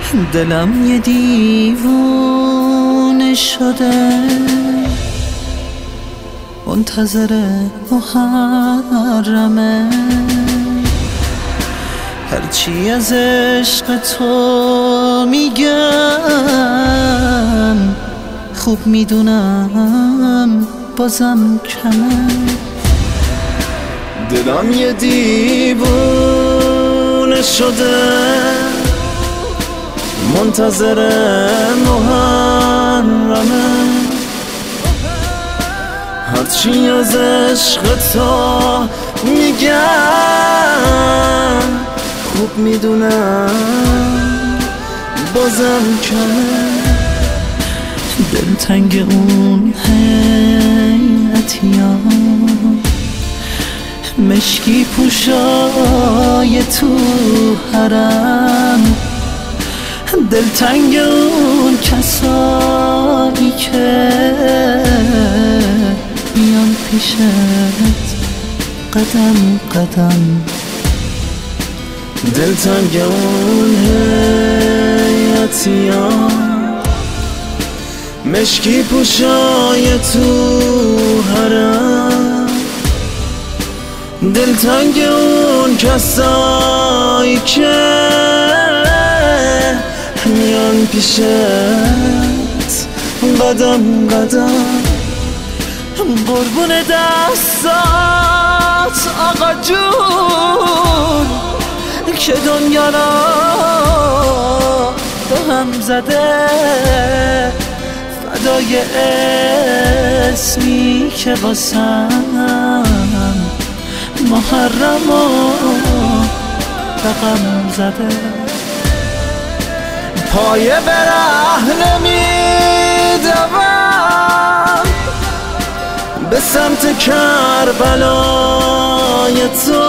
دلم یه دیوونه شده، منتظر محرمه. هرچی از عشق تو میگم خوب میدونم بازم کمه. دلم یه دیوونه شده، منتظر محرمه. هرچی از عشق تو میگم خوب میدونم بازم کمه. دلتنگ اون هیئتیان، مشکی پوشای تو حرم. دلتنگ اون کسایی که میان پیشت قدم قدم. دلتنگ اون هیئتیان، مشکی پوشای تو حرم. دلتنگ اون کسایی که میان پیشت قدم قدم. قربون دستات آقا جون که دنیا را به هم زده. فدای اسمی که واسم محرم و رقم زده. پایه به ره نمیدوم به سمت کربلای تو.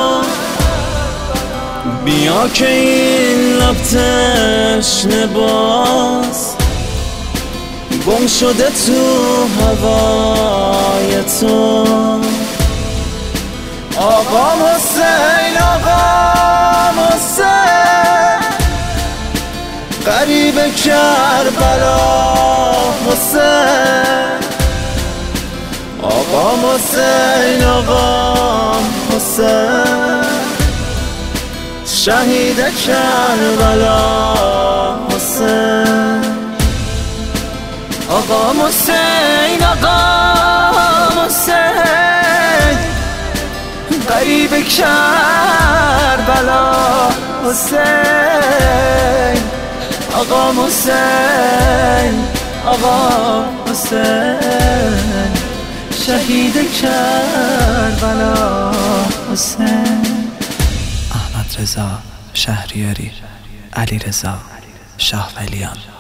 بیا که این لب تشنه باز گم شده تو هوای تو. آقا حسین آقا حسین، غریب کربلا حسین. آقا حسین آقا حسین، شهید کربلا حسین. آقا حسین آقا حسین، غریب کربلا حسین. آقا حسین آقا حسین، شهید کربلا حسین. احمد رضا شهریاری، علی رضا شاه ولیان.